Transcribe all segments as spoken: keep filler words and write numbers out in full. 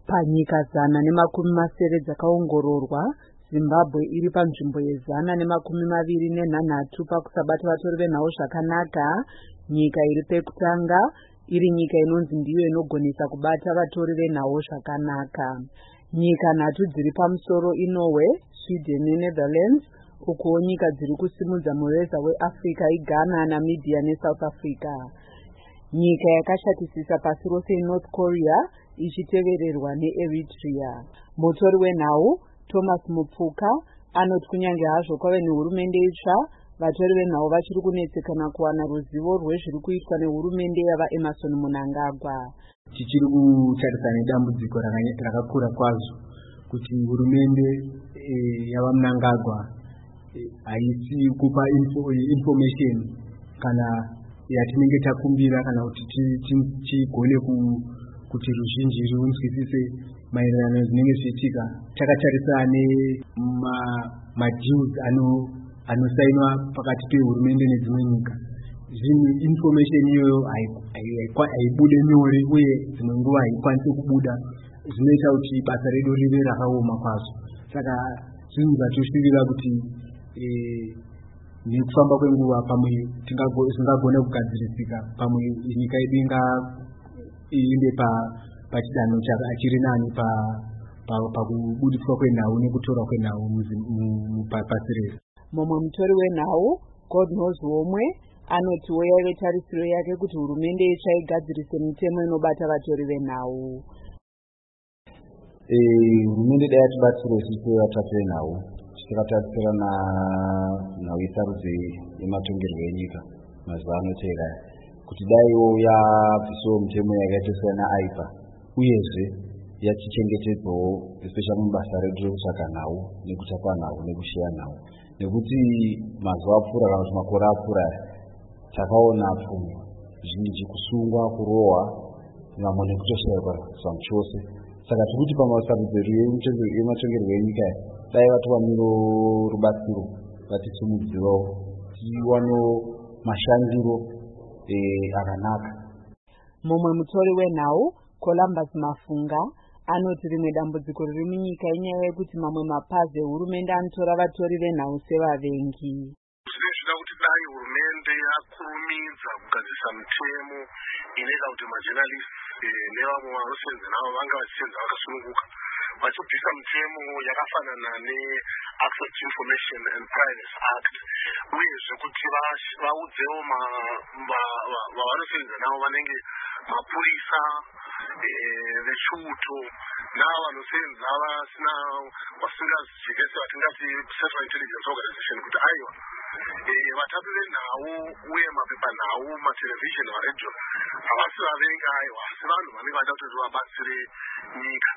Panyika zana nemakumi masere dzakaongororwa, Zimbabwe iri panzvimbo yezana nemakumi maviri nenhanhatu pakusabata vatori venhau zvakanaka. Nyika iri pekutanga iri nyika inonzi ndiyo inogonesa kubata vatori venhau zvakanaka. Nyika nhatu dziri pamusoro iNorway, Sweden neNetherlands, ukuwo nyika dziri kusimudza mureza weAfrica iGhana, Namibia neSouth Africa. Nyika yakashatisisa pasi rose iNorth Korea ichitevererwa neEritrea. Mutori wenhau Thomas Mupfuka anoti kunyange hazvo kwave nehurumende itsva, vatori venhau vachiri kunetsekana kuwana ruzivo rwezviri kuitwa nehurumende yavaEmerson Mnangagwa. Tichiri kutarisa nedambudziko rakakura kwazvo kuti hurumende yavaMnangagwa haisi kupa information kana yatinenge takumbira kana kuti tigone kuti ruzhinji runzwisise maererano zvinenge zvichiitika. Takatarisa nemadheals anosainwa pakati pehurumende nedzimwe nyika. Zvinhu information iyoyo haibude nyore uye dzimwe nguva haikwanisi kubuda, zvinoita kuti basa redu rive rakaoma kwazvo. Saka zvinhu zvatoshuvirira kuti nekufamba kwenguva pamwe zvingagona kugadzirisika, pamwe nyika yedu iende pachidanho chiri nani pakubudiswa kwenhau nekutorwa kwenhau pasi rese. Mumwe mutori wenhau God knows Womwe anoti yaive tarisiro yake kuti hurumende itsva igadzirise mitemo inobata vatori venhau. Hurumende dai yatibatsira isusu vatatu venhau, tichakatarisira nhau yesarudzo yematongerwo enyika mazuva anotevera, kuti daiwo yabvisawo mitemo yakaita seana aipa, uyezve yatichengetedzawo especially mubasa redu rekutsvaka nhau nekutapa nhau nekushiya nhau, nekuti mazuva apfuura kana kuti makore apfuura takaona pfungwa zhinji, kusungwa, kurohwa, vamwe nekutoshayirwa zvamu chose. Saka tirikuti pamasarudzo yematongerwo enyika dai vatova miro rubatsiro, vatisimudzirewo tiwano mashandiro akanaka. Mumwe mutori wenhau Columbus Mafunga anoti rimwe dambudziko riri munyika inyaya yekuti mamwe mapazi ehurumende anotora vatori venhau sevavengi. Zvinoda kuti dai hurumende yakurumidza kugadzirisa mitemo inoita kuti majournalists nevamwe vanosenza navo vanga vachisenza vakasununguka, vachibvisa mitemo yakafanana neAccess to Information and Privacy Act, uyezve kuti vaudzewo vavanosenza navo vanenge mapurisa, vechuto navo vanosenza vasina vasingazijike sevatingati Central Intelligence Organization, kuti aiwa vatatu venhau uye mapepanhau, matelevision, maredio havasi vavengi aiwa, asi vanhu vanenge vachida kuti vabatsire nyika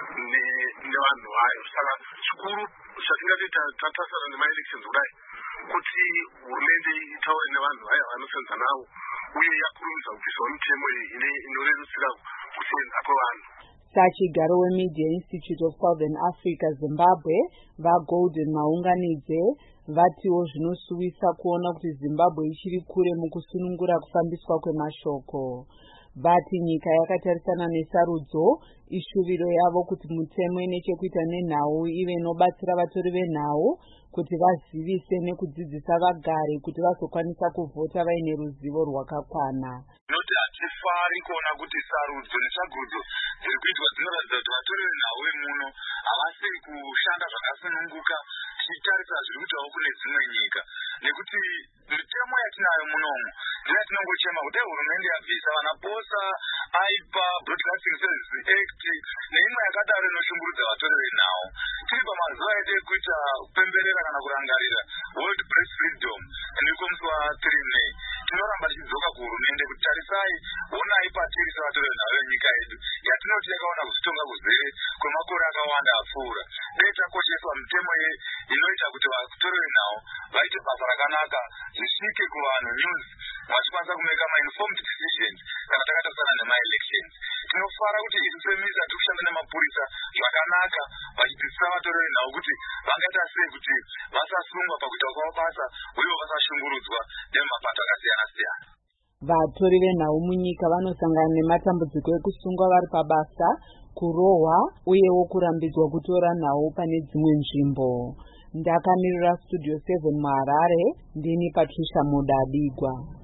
nevanhu vayo. Saka chikuru chatingati tatasana nemaelections kudai kuti hurumende itaure nevanhu vayo vanosenza navo uye yakurumidza kubvisawo mitemo inorerutsira kusenza kwevanhu. Sachigaro weMedia Institute of Southern Africa Zimbabwe vaGolden Maunganidze vatiwo zvinosuwisa kuona kuti Zimbabwe ichiri kure mukusunungura kufambiswa kwemashoko. Vati nyika yakatarisana nesarudzo ishuviro yavo kuti mutemo inechekuita nenhau ive inobatsira vatori venhau kuti vazivise nekudzidzisa vagari kuti vazokwanisa kuvhota vaine ruzivo rwakakwana. Noti hatifari kuona kuti sarudzo netsvagudzo dziri kuitwa dzinoratidza kuti vatori venhau vemuno havasiri kushanda zvakasununguka tichitarisa zviri kuitawo kune dzimwe nyika, nekuti mitemo yatinayo munomu ndeyatinongochema kuti hurumende yabvisa vanaposa, aipa, Broadcasting Services Act neimwe yakadaro inoshungurudza vatori venhau. Tiri pamazuva edu ekuita kupemberera kana kurangarira World Press Freedom nemusi wa3 May, tinoramba tichidzoka kuhurumende kuti tarisai, honai patiri sevatori venhau venyika yedu yatinoti yakaona kuzitonga kuzere kwemakore akawanda apfuura. Dai takosheswa mitemo inoita kuti vatori venhau vaite basa rakanaka, zvisvike kuvanhu news, vachikwanisa kumeka ma-informed decisions kana takatarisana nema-elections. Tinofara kuti isu semisa tikushanda nemapurisa zvakanaka, vachidzidzisa vatori venhau kuti vangaita sei kuti vasasungwa pakuita kwavo basa uye vasashungurudzwa nemapato akasiyana siyana. Vatori venhau munyika vanosangana nematambudziko ekusungwa vari pabasa kurohwa uyewo kurambidzwa kutora nhau pane dzimwe nzvimbo. Ndakamirira Studio seven muHarare, ndini Patricia Mudabigwa.